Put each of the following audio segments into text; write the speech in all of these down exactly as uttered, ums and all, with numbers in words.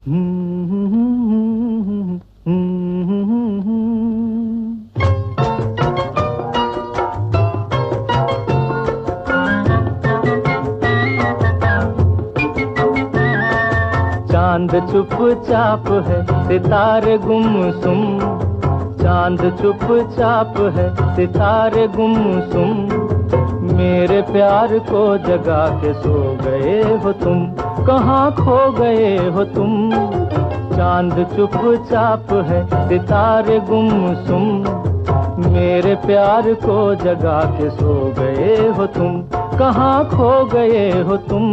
चांद चुपचाप है सितारे गुमसुम, चांद चुपचाप है सितारे गुमसुम। मेरे प्यार को जगा के सो गए हो तुम, कहाँ खो गए हो तुम। चांद चुपचाप है सितारे गुमसुम, मेरे प्यार को जगा के सो गए हो तुम, कहाँ खो गए हो तुम।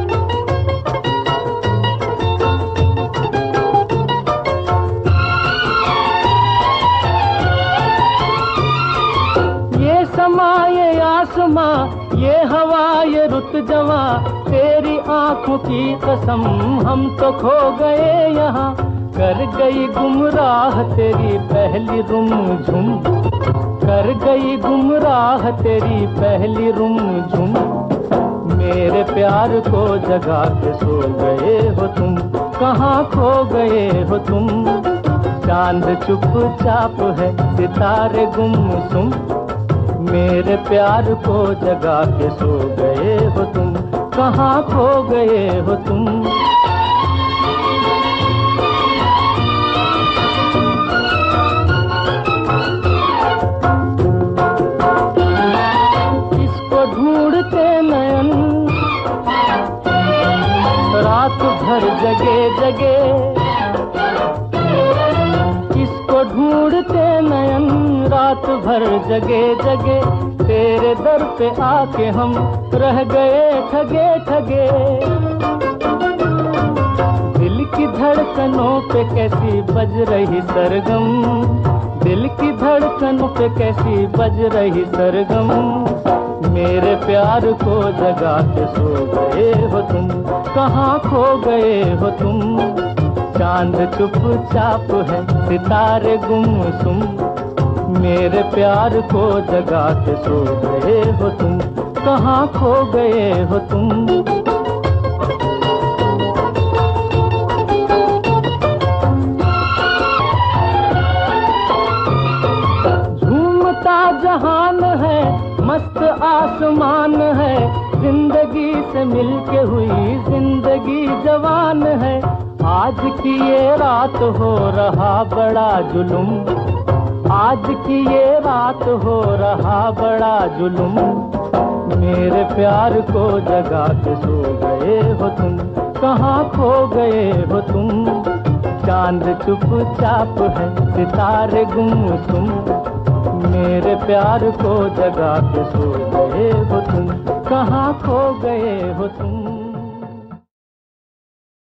ये आसमां ये हवा ये रुत जवा, तेरी आंखों की कसम हम तो खो गए यहाँ। कर गई गुमराह तेरी पहली रुमझुम, कर गई गुमराह तेरी पहली रुमझुम। मेरे प्यार को जगा के सो गए हो तुम, कहाँ खो गए हो तुम। चांद चुपचाप है सितारे गुमसुम, मेरे प्यार को जगा के सो गए हो तुम, कहाँ खो गए हो तुम। इसको ढूंढते नयन रात भर जगे जगे, इसको ढूंढते नयन रात भर जगे जगे। तेरे दर पे आके हम रह गए ठगे ठगे। दिल की धड़कनों पे कैसी बज रही सरगम, दिल की धड़कनों पे कैसी बज रही सरगम। मेरे प्यार को जगा के सो गए हो तुम, कहाँ खो गए हो तुम। चांद चुपचाप है सितारे गुमसुम, मेरे प्यार को जगा के सो गए हो तुम, कहाँ खो गए हो तुम। झूमता जहान है मस्त आसमान है, जिंदगी से मिलके हुई जिंदगी जवान है। आज की ये रात हो रहा बड़ा जुलुम, आज की ये रात हो रहा बड़ा जुलुम। मेरे प्यार को जगा के सो गए हो तुम, कहाँ खो गए हो तुम। चांद चुपचाप है सितारे गुमसुम, मेरे प्यार को जगा के सो गए हो तुम, कहाँ खो गए हो तुम।